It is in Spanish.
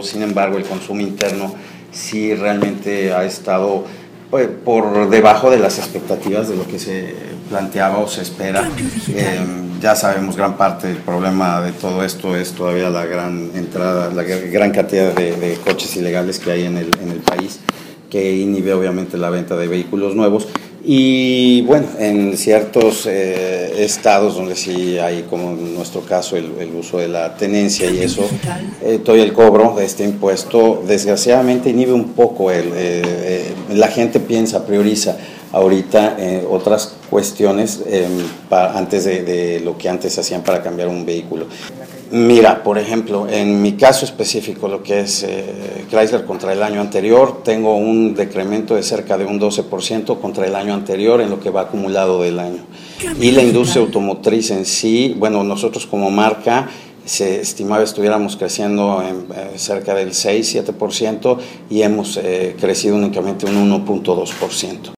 Sin embargo, el consumo interno sí realmente ha estado por debajo de las expectativas de lo que se planteaba o se espera. Ya sabemos, gran parte del problema de todo esto es todavía la gran entrada, la gran cantidad de coches ilegales que hay en el país, que inhibe obviamente la venta de vehículos nuevos. Y bueno, en ciertos estados donde sí hay, como en nuestro caso, el uso de la tenencia y eso, todo el cobro de este impuesto desgraciadamente inhibe un poco, la gente piensa, prioriza ahorita otras cuestiones antes de lo que antes hacían para cambiar un vehículo. Mira, por ejemplo, en mi caso específico, lo que es Chrysler contra el año anterior, tengo un decremento de cerca de un 12% contra el año anterior en lo que va acumulado del año. Y la industria automotriz en sí, bueno, nosotros como marca se estimaba estuviéramos creciendo en cerca del 6-7% y hemos crecido únicamente un 1.2%.